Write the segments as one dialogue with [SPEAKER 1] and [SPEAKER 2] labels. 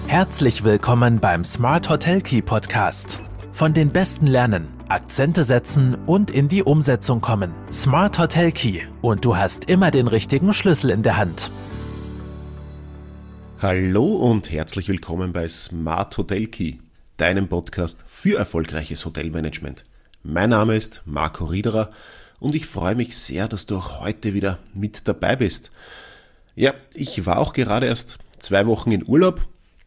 [SPEAKER 1] Herzlich willkommen beim Smart Hotel Key Podcast. Von den Besten lernen, Akzente setzen und in die Umsetzung kommen. Smart Hotel Key und du hast immer den richtigen Schlüssel in der Hand.
[SPEAKER 2] Hallo und herzlich willkommen bei Smart Hotel Key, deinem Podcast für erfolgreiches Hotelmanagement. Mein Name ist Marco Riederer und ich freue mich sehr, dass du auch heute wieder mit dabei bist. Ja, ich war auch gerade erst 2 Wochen in Urlaub,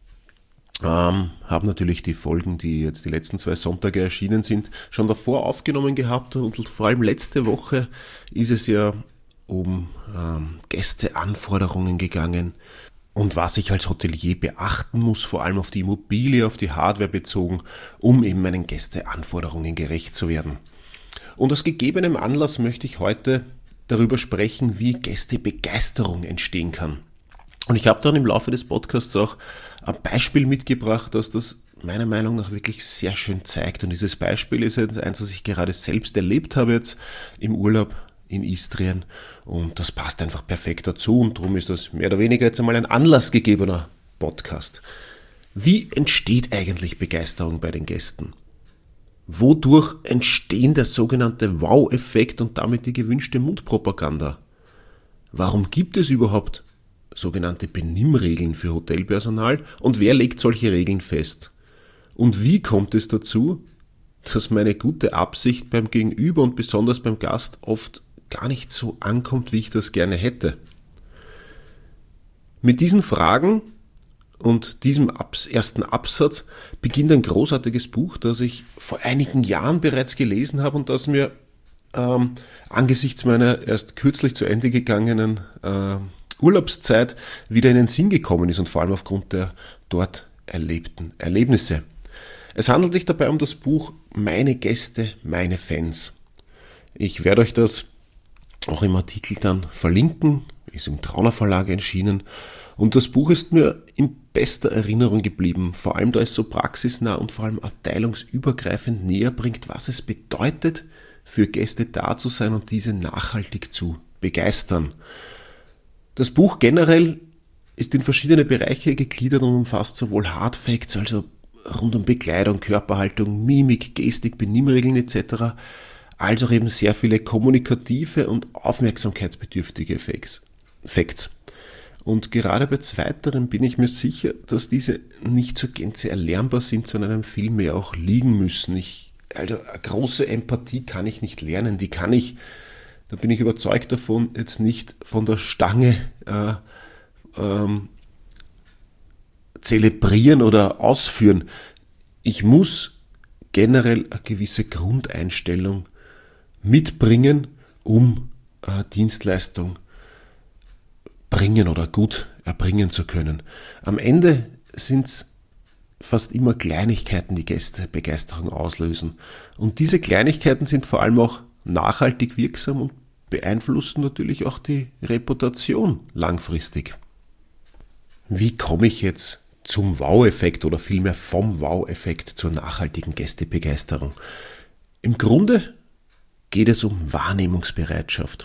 [SPEAKER 2] habe natürlich die Folgen, die jetzt die letzten 2 Sonntage erschienen sind, schon davor aufgenommen gehabt und vor allem letzte Woche ist es ja um Gästeanforderungen gegangen und was ich als Hotelier beachten muss, vor allem auf die Immobilie, auf die Hardware bezogen, um eben meinen Gästeanforderungen gerecht zu werden. Und aus gegebenem Anlass möchte ich heute darüber sprechen, wie Gästebegeisterung entstehen kann. Und ich habe dann im Laufe des Podcasts auch ein Beispiel mitgebracht, das das meiner Meinung nach wirklich sehr schön zeigt. Und dieses Beispiel ist eins, das ich gerade selbst erlebt habe jetzt im Urlaub in Istrien. Und das passt einfach perfekt dazu und darum ist das mehr oder weniger jetzt einmal ein anlassgegebener Podcast. Wie entsteht eigentlich Begeisterung bei den Gästen? Wodurch entsteht der sogenannte Wow-Effekt und damit die gewünschte Mundpropaganda? Warum gibt es überhaupt sogenannte Benimmregeln für Hotelpersonal und wer legt solche Regeln fest? Und wie kommt es dazu, dass meine gute Absicht beim Gegenüber und besonders beim Gast oft gar nicht so ankommt, wie ich das gerne hätte? Mit diesen Fragen und diesem ersten Absatz beginnt ein großartiges Buch, das ich vor einigen Jahren bereits gelesen habe und das mir angesichts meiner erst kürzlich zu Ende gegangenen Urlaubszeit wieder in den Sinn gekommen ist und vor allem aufgrund der dort erlebten Erlebnisse. Es handelt sich dabei um das Buch Meine Gäste, meine Fans. Ich werde euch das auch im Artikel dann verlinken, ist im Trauner Verlag erschienen. Und das Buch ist mir in bester Erinnerung geblieben, vor allem da es so praxisnah und vor allem abteilungsübergreifend näher bringt, was es bedeutet, für Gäste da zu sein und diese nachhaltig zu begeistern. Das Buch generell ist in verschiedene Bereiche gegliedert und umfasst sowohl Hard Facts, also rund um Bekleidung, Körperhaltung, Mimik, Gestik, Benimmregeln etc., als auch eben sehr viele kommunikative und aufmerksamkeitsbedürftige Facts. Und gerade bei zweiteren bin ich mir sicher, dass diese nicht zur Gänze erlernbar sind, sondern einem vielmehr auch liegen müssen. Also eine große Empathie kann ich nicht lernen, die kann ich, da bin ich überzeugt davon, jetzt nicht von der Stange zelebrieren oder ausführen. Ich muss generell eine gewisse Grundeinstellung mitbringen, um Dienstleistung bringen oder gut erbringen zu können. Am Ende sind es fast immer Kleinigkeiten, die Gästebegeisterung auslösen. Und diese Kleinigkeiten sind vor allem auch nachhaltig wirksam und beeinflussen natürlich auch die Reputation langfristig. Wie komme ich jetzt zum Wow-Effekt oder vielmehr vom Wow-Effekt zur nachhaltigen Gästebegeisterung? Im Grunde geht es um Wahrnehmungsbereitschaft.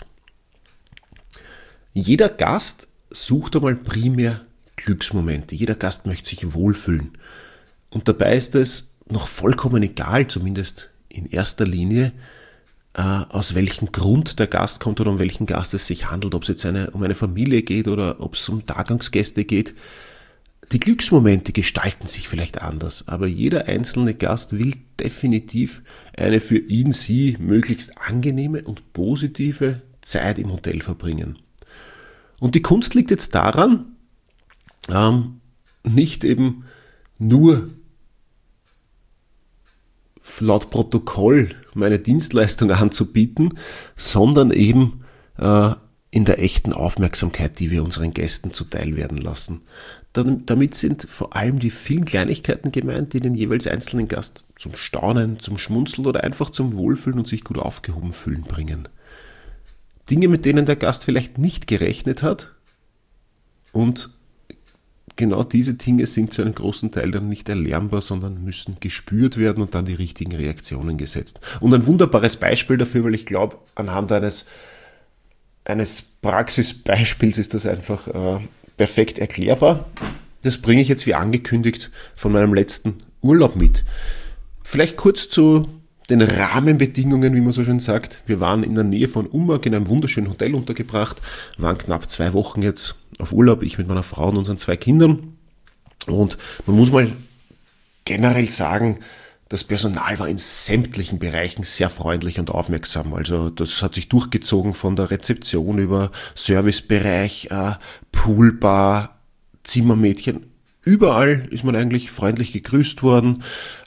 [SPEAKER 2] Jeder Gast sucht einmal primär Glücksmomente. Jeder Gast möchte sich wohlfühlen. Und dabei ist es noch vollkommen egal, zumindest in erster Linie, aus welchem Grund der Gast kommt oder um welchen Gast es sich handelt, ob es jetzt um eine Familie geht oder ob es um Tagungsgäste geht. Die Glücksmomente gestalten sich vielleicht anders, aber jeder einzelne Gast will definitiv eine für ihn, sie möglichst angenehme und positive Zeit im Hotel verbringen. Und die Kunst liegt jetzt daran, nicht eben nur laut Protokoll meine Dienstleistung anzubieten, sondern eben in der echten Aufmerksamkeit, die wir unseren Gästen zuteil werden lassen. Damit sind vor allem die vielen Kleinigkeiten gemeint, die den jeweils einzelnen Gast zum Staunen, zum Schmunzeln oder einfach zum Wohlfühlen und sich gut aufgehoben fühlen bringen. Dinge, mit denen der Gast vielleicht nicht gerechnet hat und genau diese Dinge sind zu einem großen Teil dann nicht erlernbar, sondern müssen gespürt werden und dann die richtigen Reaktionen gesetzt. Und ein wunderbares Beispiel dafür, weil ich glaube, anhand eines Praxisbeispiels ist das einfach perfekt erklärbar. das bringe ich jetzt wie angekündigt von meinem letzten Urlaub mit. Vielleicht kurz zu den Rahmenbedingungen, wie man so schön sagt. Wir waren in der Nähe von Umag in einem wunderschönen Hotel untergebracht, waren knapp 2 Wochen jetzt auf Urlaub, ich mit meiner Frau und unseren 2 Kindern. Und man muss mal generell sagen, das Personal war in sämtlichen Bereichen sehr freundlich und aufmerksam. Also das hat sich durchgezogen von der Rezeption über Servicebereich, Poolbar, Zimmermädchen. Überall ist man eigentlich freundlich gegrüßt worden,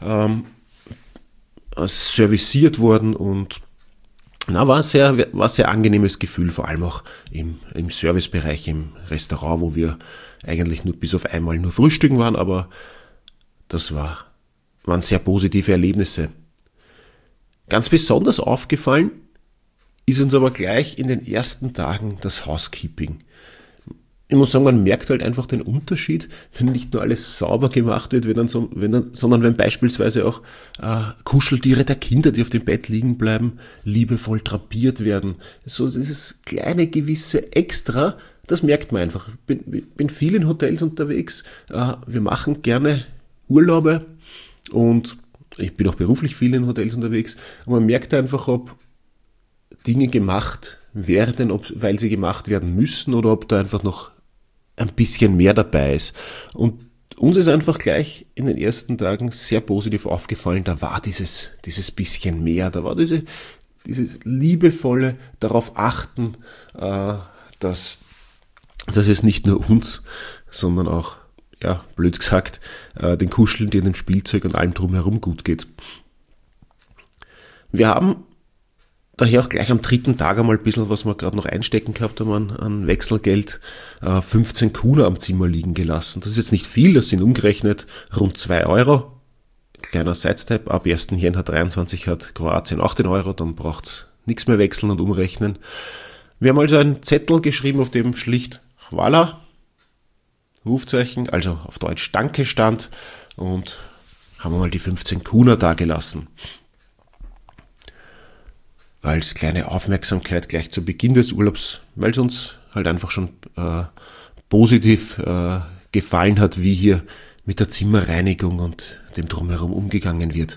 [SPEAKER 2] serviciert worden und war ein sehr angenehmes Gefühl, vor allem auch im Servicebereich, im Restaurant, wo wir eigentlich nur bis auf einmal nur frühstücken waren, aber das waren sehr positive Erlebnisse. Ganz besonders aufgefallen ist uns aber gleich in den ersten Tagen das Housekeeping. Ich muss sagen, man merkt halt einfach den Unterschied, wenn nicht nur alles sauber gemacht wird, sondern wenn beispielsweise auch Kuscheltiere der Kinder, die auf dem Bett liegen bleiben, liebevoll drapiert werden. So dieses kleine gewisse Extra, das merkt man einfach. Ich bin viel in Hotels unterwegs, wir machen gerne Urlaube und ich bin auch beruflich viel in Hotels unterwegs und man merkt einfach, ob Dinge gemacht werden, weil sie gemacht werden müssen oder ob da einfach noch ein bisschen mehr dabei ist. Und uns ist einfach gleich in den ersten Tagen sehr positiv aufgefallen, da war dieses bisschen mehr, da war dieses liebevolle darauf achten, dass es nicht nur uns, sondern auch, ja, blöd gesagt, den Kuscheltieren, dem Spielzeug und allem drumherum gut geht. Wir haben daher auch gleich am 3. Tag einmal ein bisschen, was wir gerade noch einstecken gehabt haben an Wechselgeld, 15 Kuna am Zimmer liegen gelassen. Das ist jetzt nicht viel, das sind umgerechnet rund 2 Euro. Kleiner Sidestep, ab 1. Jänner 23 hat Kroatien auch den Euro, dann braucht es nichts mehr wechseln und umrechnen. Wir haben also einen Zettel geschrieben, auf dem schlicht Hvala, Rufzeichen, also auf Deutsch Danke stand und haben mal die 15 Kuna da gelassen. Als kleine Aufmerksamkeit gleich zu Beginn des Urlaubs, weil es uns halt einfach schon positiv gefallen hat, wie hier mit der Zimmerreinigung und dem Drumherum umgegangen wird.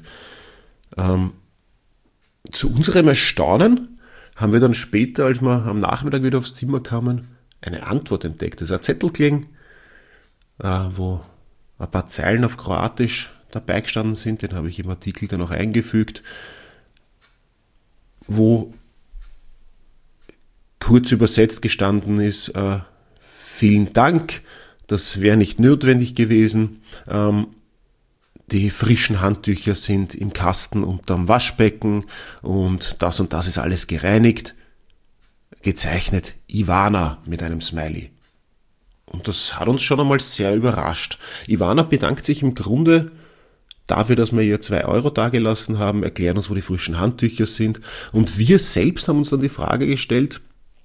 [SPEAKER 2] Zu unserem Erstaunen haben wir dann später, als wir am Nachmittag wieder aufs Zimmer kamen, eine Antwort entdeckt. Das ist ein Zettel gelegen, wo ein paar Zeilen auf Kroatisch dabei gestanden sind, den habe ich im Artikel dann auch eingefügt, wo kurz übersetzt gestanden ist, vielen Dank, das wäre nicht notwendig gewesen, die frischen Handtücher sind im Kasten unterm Waschbecken und das ist alles gereinigt, gezeichnet Ivana mit einem Smiley. Und das hat uns schon einmal sehr überrascht. Ivana bedankt sich im Grunde dafür, dass wir ihr 2 Euro dagelassen haben, erklären uns, wo die frischen Handtücher sind. Und wir selbst haben uns dann die Frage gestellt,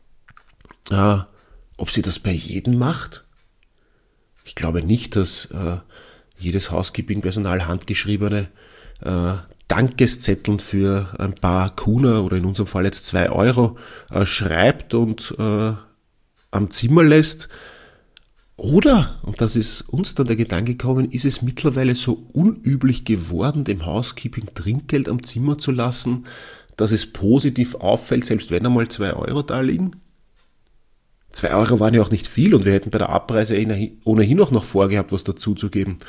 [SPEAKER 2] ob sie das bei jedem macht. Ich glaube nicht, dass jedes Housekeeping-Personal handgeschriebene Dankeszetteln für ein paar Kuna oder in unserem Fall jetzt 2 Euro schreibt und am Zimmer lässt. Oder, und das ist uns dann der Gedanke gekommen, ist es mittlerweile so unüblich geworden, dem Housekeeping Trinkgeld am Zimmer zu lassen, dass es positiv auffällt, selbst wenn einmal 2 Euro da liegen? 2 Euro waren ja auch nicht viel und wir hätten bei der Abreise ohnehin auch noch vorgehabt, was dazuzugeben.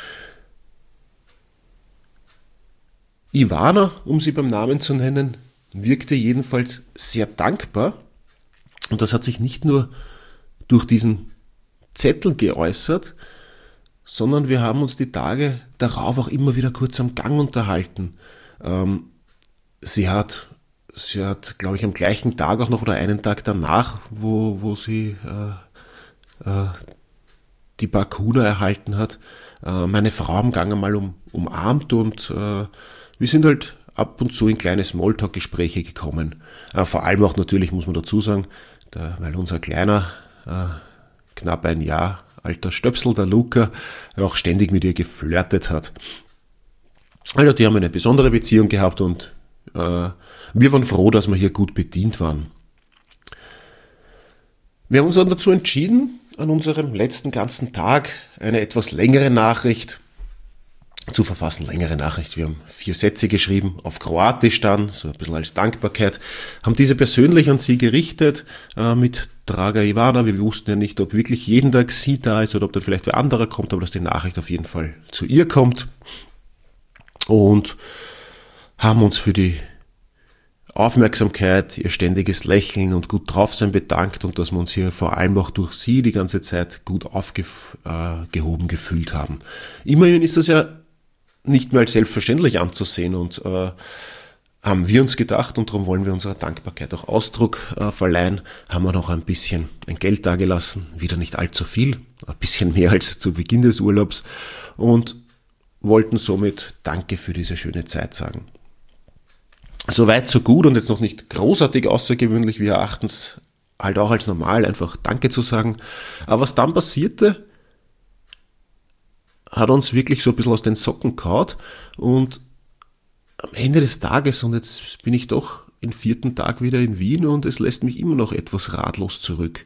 [SPEAKER 2] Ivana, um sie beim Namen zu nennen, wirkte jedenfalls sehr dankbar und das hat sich nicht nur durch diesen Zettel geäußert, sondern wir haben uns die Tage darauf auch immer wieder kurz am Gang unterhalten. Sie hat, glaube ich, am gleichen Tag auch noch oder einen Tag danach, wo sie die paar Kuna erhalten hat, meine Frau am Gang einmal umarmt und wir sind halt ab und zu in kleine Smalltalk-Gespräche gekommen. Vor allem auch natürlich, muss man dazu sagen, weil unser kleiner knapp 1 Jahr alter Stöpsel, der Luca, auch ständig mit ihr geflirtet hat. Also die haben eine besondere Beziehung gehabt und wir waren froh, dass wir hier gut bedient waren. Wir haben uns dann dazu entschieden, an unserem letzten ganzen Tag eine etwas längere Nachricht zu verfassen. Längere Nachricht. Wir haben 4 Sätze geschrieben, auf Kroatisch dann, so ein bisschen als Dankbarkeit. Haben diese persönlich an sie gerichtet, mit Draga Ivana. Wir wussten ja nicht, ob wirklich jeden Tag sie da ist oder ob dann vielleicht wer anderer kommt, aber dass die Nachricht auf jeden Fall zu ihr kommt. Und haben uns für die Aufmerksamkeit, ihr ständiges Lächeln und gut draufsein bedankt und dass wir uns hier vor allem auch durch sie die ganze Zeit gut aufgehoben gefühlt haben. Immerhin ist das ja nicht mehr als selbstverständlich anzusehen und haben wir uns gedacht und darum wollen wir unserer Dankbarkeit auch Ausdruck verleihen, haben wir noch ein bisschen ein Geld dagelassen, wieder nicht allzu viel, ein bisschen mehr als zu Beginn des Urlaubs und wollten somit Danke für diese schöne Zeit sagen. Soweit so gut und jetzt noch nicht großartig außergewöhnlich, wir erachten es halt auch als normal, einfach Danke zu sagen. Aber was dann passierte, hat uns wirklich so ein bisschen aus den Socken gehauen und am Ende des Tages, und jetzt bin ich doch den 4. Tag wieder in Wien und es lässt mich immer noch etwas ratlos zurück.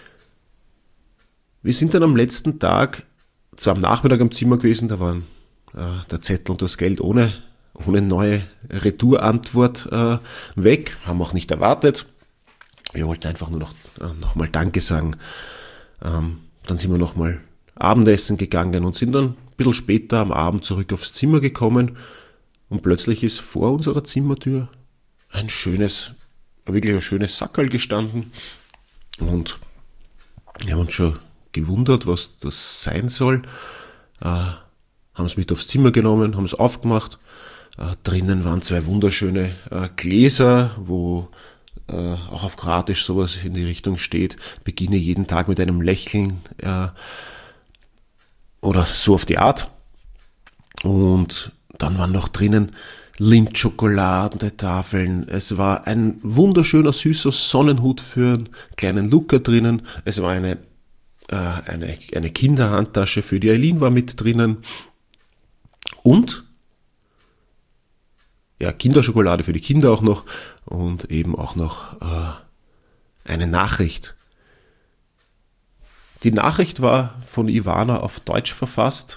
[SPEAKER 2] Wir sind dann am letzten Tag, zwar am Nachmittag am Zimmer gewesen, da waren der Zettel und das Geld ohne neue Retourantwort weg, haben auch nicht erwartet. Wir wollten einfach nur noch mal Danke sagen. Dann sind wir noch mal Abendessen gegangen und sind dann ein bisschen später am Abend zurück aufs Zimmer gekommen und plötzlich ist vor unserer Zimmertür wirklich ein schönes Sackerl gestanden und wir haben uns schon gewundert, was das sein soll. Haben es mit aufs Zimmer genommen, haben es aufgemacht. Drinnen waren 2 wunderschöne Gläser, wo auch auf Kroatisch sowas in die Richtung steht. Beginne jeden Tag mit einem Lächeln oder so auf die Art. Und dann waren noch drinnen Lindschokoladen-Tafeln. Es war ein wunderschöner, süßer Sonnenhut für einen kleinen Luca drinnen. Es war eine Kinderhandtasche für die Eileen war mit drinnen. Und ja, Kinderschokolade für die Kinder auch noch und eben auch noch eine Nachricht. Die Nachricht war von Ivana auf Deutsch verfasst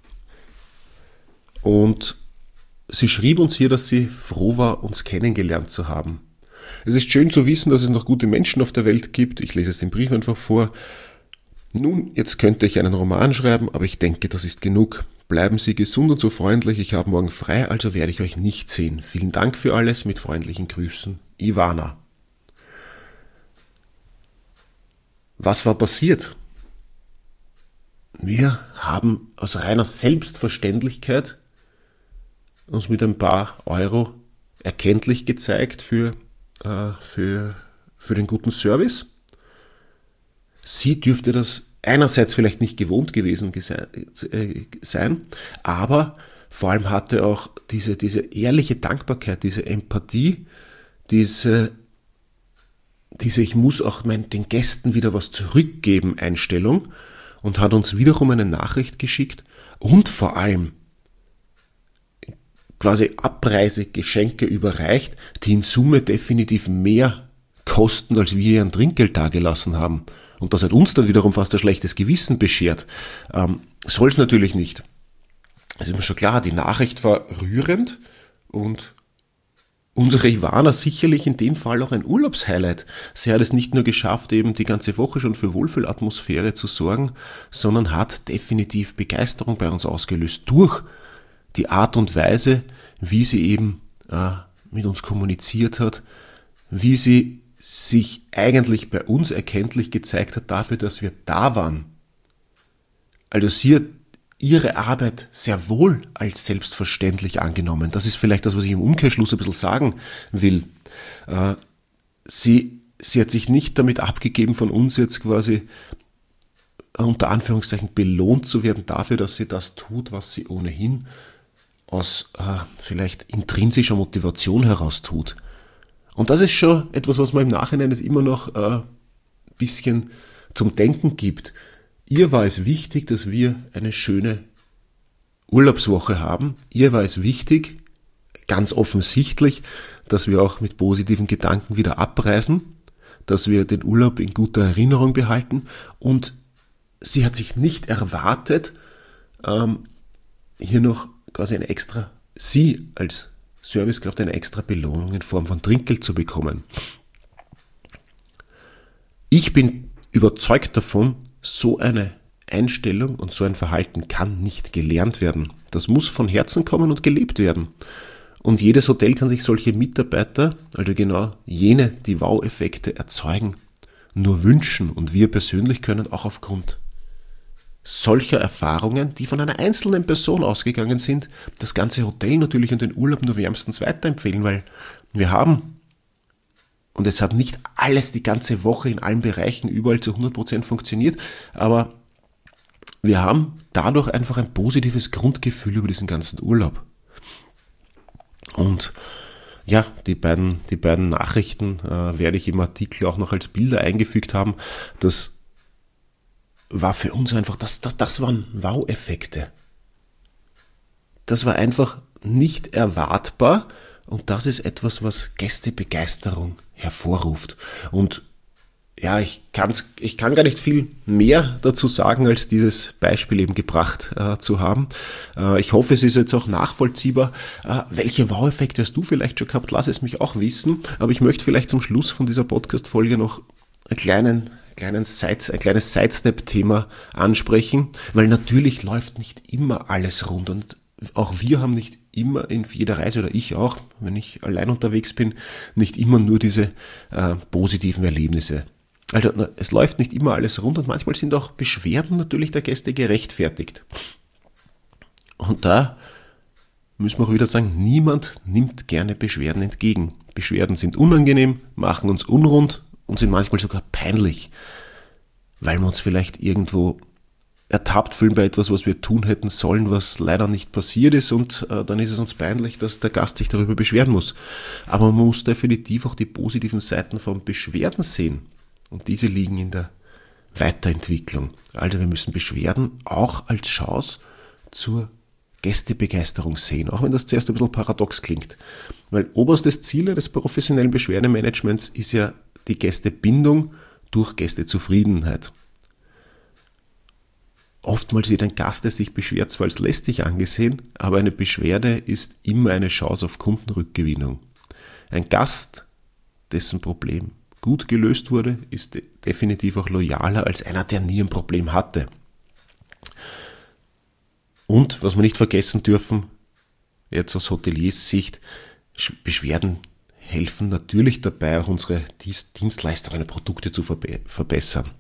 [SPEAKER 2] und sie schrieb uns hier, dass sie froh war, uns kennengelernt zu haben. Es ist schön zu wissen, dass es noch gute Menschen auf der Welt gibt. Ich lese es den Brief einfach vor. Nun, jetzt könnte ich einen Roman schreiben, aber ich denke, das ist genug. Bleiben Sie gesund und so freundlich, ich habe morgen frei, also werde ich euch nicht sehen. Vielen Dank für alles, mit freundlichen Grüßen, Ivana. Was war passiert? Wir haben aus reiner Selbstverständlichkeit uns mit ein paar Euro erkenntlich gezeigt für den guten Service. Sie dürfte das einerseits vielleicht nicht gewohnt gewesen sein, aber vor allem hatte auch diese ehrliche Dankbarkeit, diese Empathie, diese ich muss auch den Gästen wieder was zurückgeben Einstellung und hat uns wiederum eine Nachricht geschickt und vor allem quasi Abreisegeschenke überreicht, die in Summe definitiv mehr kosten, als wir ihr an Trinkgeld dagelassen haben. Und das hat uns dann wiederum fast ein schlechtes Gewissen beschert. Soll es natürlich nicht. Es ist mir schon klar, die Nachricht war rührend und unsere Ivana sicherlich in dem Fall auch ein Urlaubshighlight. Sie hat es nicht nur geschafft, eben die ganze Woche schon für Wohlfühlatmosphäre zu sorgen, sondern hat definitiv Begeisterung bei uns ausgelöst durch die Art und Weise, wie sie eben mit uns kommuniziert hat, wie sie sich eigentlich bei uns erkenntlich gezeigt hat dafür, dass wir da waren. Also sie hat ihre Arbeit sehr wohl als selbstverständlich angenommen. Das ist vielleicht das, was ich im Umkehrschluss ein bisschen sagen will. Sie hat sich nicht damit abgegeben, von uns jetzt quasi unter Anführungszeichen belohnt zu werden dafür, dass sie das tut, was sie ohnehin aus vielleicht intrinsischer Motivation heraus tut. Und das ist schon etwas, was man im Nachhinein jetzt immer noch ein bisschen zum Denken gibt. Ihr war es wichtig, dass wir eine schöne Urlaubswoche haben. Ihr war es wichtig, ganz offensichtlich, dass wir auch mit positiven Gedanken wieder abreisen, dass wir den Urlaub in guter Erinnerung behalten. Und sie hat sich nicht erwartet, hier noch quasi sie als Servicekraft eine extra Belohnung in Form von Trinkgeld zu bekommen. Ich bin überzeugt davon, so eine Einstellung und so ein Verhalten kann nicht gelernt werden. Das muss von Herzen kommen und gelebt werden. Und jedes Hotel kann sich solche Mitarbeiter, also genau jene, die Wow-Effekte erzeugen, nur wünschen. Und wir persönlich können auch aufgrund solcher Erfahrungen, die von einer einzelnen Person ausgegangen sind, das ganze Hotel natürlich und den Urlaub nur wärmstens weiterempfehlen, weil wir haben, und es hat nicht alles die ganze Woche in allen Bereichen überall zu 100% funktioniert, aber wir haben dadurch einfach ein positives Grundgefühl über diesen ganzen Urlaub. Und ja, die beiden Nachrichten werde ich im Artikel auch noch als Bilder eingefügt haben. Das war für uns einfach, das waren Wow-Effekte. Das war einfach nicht erwartbar und das ist etwas, was Gästebegeisterung hervorruft. Und ja, ich kann gar nicht viel mehr dazu sagen, als dieses Beispiel eben gebracht zu haben. Ich hoffe, es ist jetzt auch nachvollziehbar. Welche Wow-Effekte hast du vielleicht schon gehabt? Lass es mich auch wissen. Aber ich möchte vielleicht zum Schluss von dieser Podcast-Folge noch ein kleines Sidestep-Thema ansprechen, weil natürlich läuft nicht immer alles rund und auch wir haben nicht immer in jeder Reise, oder ich auch, wenn ich allein unterwegs bin, nicht immer nur diese positiven Erlebnisse. Also es läuft nicht immer alles rund und manchmal sind auch Beschwerden natürlich der Gäste gerechtfertigt. Und da müssen wir auch wieder sagen, niemand nimmt gerne Beschwerden entgegen. Beschwerden sind unangenehm, machen uns unrund und sind manchmal sogar peinlich, weil wir uns vielleicht irgendwo ertappt fühlen bei etwas, was wir tun hätten sollen, was leider nicht passiert ist und dann ist es uns peinlich, dass der Gast sich darüber beschweren muss. Aber man muss definitiv auch die positiven Seiten von Beschwerden sehen und diese liegen in der Weiterentwicklung. Also wir müssen Beschwerden auch als Chance zur Gästebegeisterung sehen, auch wenn das zuerst ein bisschen paradox klingt. Weil oberstes Ziel des professionellen Beschwerdemanagements ist ja die Gästebindung durch Gästezufriedenheit. Oftmals wird ein Gast, der sich beschwert, zwar als lästig angesehen, aber eine Beschwerde ist immer eine Chance auf Kundenrückgewinnung. Ein Gast, dessen Problem gut gelöst wurde, ist definitiv auch loyaler als einer, der nie ein Problem hatte. Und, was wir nicht vergessen dürfen, jetzt aus Hoteliers Sicht, Beschwerden helfen natürlich dabei, auch unsere Dienstleistungen und Produkte zu verbessern.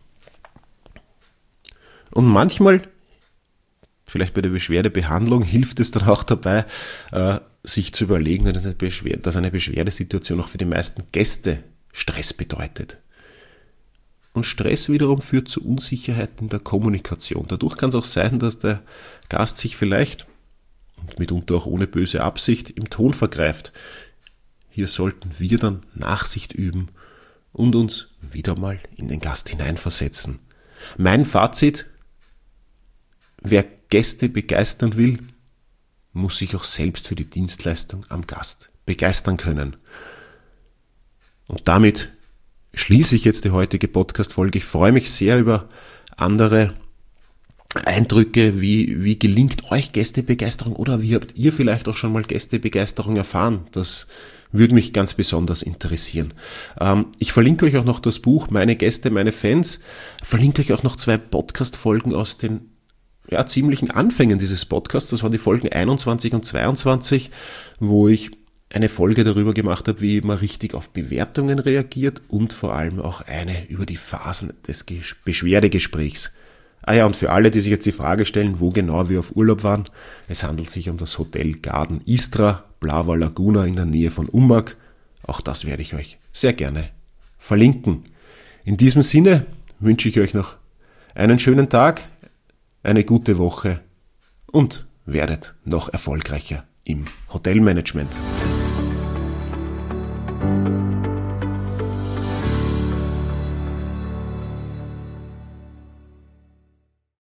[SPEAKER 2] Und manchmal, vielleicht bei der Beschwerdebehandlung, hilft es dann auch dabei, sich zu überlegen, dass eine Beschwerdesituation auch für die meisten Gäste Stress bedeutet. Und Stress wiederum führt zu Unsicherheit in der Kommunikation. Dadurch kann es auch sein, dass der Gast sich vielleicht, und mitunter auch ohne böse Absicht, im Ton vergreift. Hier sollten wir dann Nachsicht üben und uns wieder mal in den Gast hineinversetzen. Mein Fazit: Wer Gäste begeistern will, muss sich auch selbst für die Dienstleistung am Gast begeistern können. Und damit schließe ich jetzt die heutige Podcast-Folge. Ich freue mich sehr über andere Eindrücke, wie gelingt euch Gästebegeisterung oder wie habt ihr vielleicht auch schon mal Gästebegeisterung erfahren? Das würde mich ganz besonders interessieren. Ich verlinke euch auch noch das Buch Meine Gäste, meine Fans. Verlinke euch auch noch 2 Podcast-Folgen aus den ziemlichen Anfängen dieses Podcasts. Das waren die Folgen 21 und 22, wo ich eine Folge darüber gemacht habe, wie man richtig auf Bewertungen reagiert und vor allem auch eine über die Phasen des Beschwerdegesprächs. Und für alle, die sich jetzt die Frage stellen, wo genau wir auf Urlaub waren, es handelt sich um das Hotel Garden Istra, Blava Laguna in der Nähe von Umag. Auch das werde ich euch sehr gerne verlinken. In diesem Sinne wünsche ich euch noch einen schönen Tag, eine gute Woche und werdet noch erfolgreicher im Hotelmanagement.